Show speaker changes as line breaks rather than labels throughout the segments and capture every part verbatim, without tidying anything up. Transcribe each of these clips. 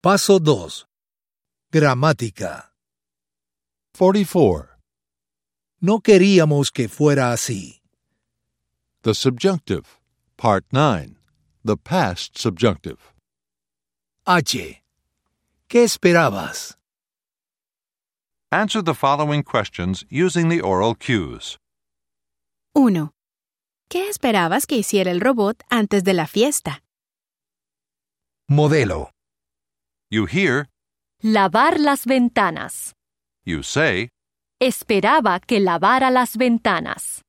Paso dos. Gramática.
forty-four.
No queríamos que fuera así.
The subjunctive. Part nine. The past subjunctive.
H. ¿Qué esperabas?
Answer the following questions using the oral cues.
uno. ¿Qué esperabas que hiciera el robot antes de la fiesta?
Modelo.
You hear,
Lavar las ventanas.
you say,
Esperaba que lavara las ventanas.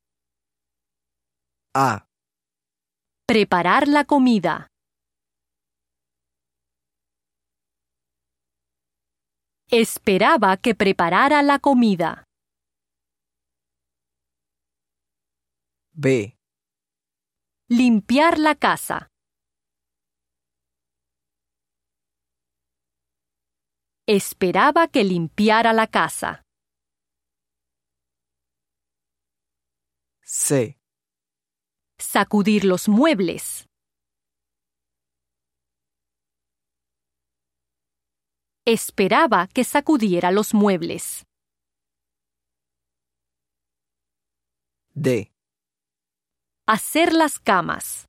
A.
Preparar la comida. Esperaba que preparara la comida.
B.
Limpiar la casa. Esperaba que limpiara la casa.
C.
Sacudir los muebles. Esperaba que sacudiera los muebles.
D.
Hacer las camas.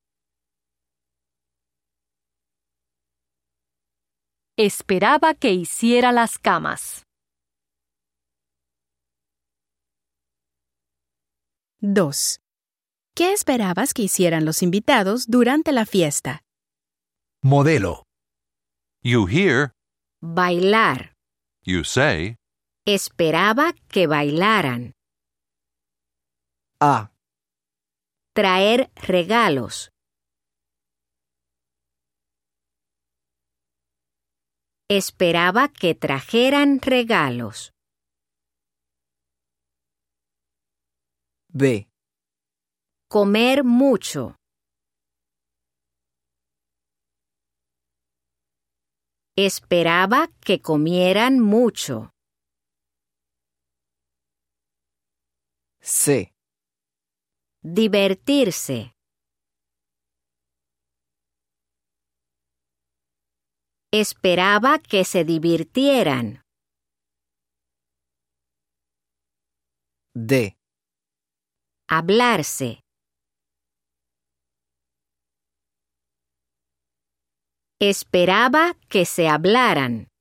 Esperaba que hiciera las camas.
dos. ¿Qué esperabas que hicieran los invitados durante la fiesta?
Modelo.
you hear,
Bailar.
you say,
Esperaba que bailaran.
A.
Traer regalos. Esperaba que trajeran regalos.
B.
Comer mucho. Esperaba que comieran mucho.
C.
Divertirse. Esperaba que se divirtieran.
D.
Hablarse. Esperaba que se hablaran.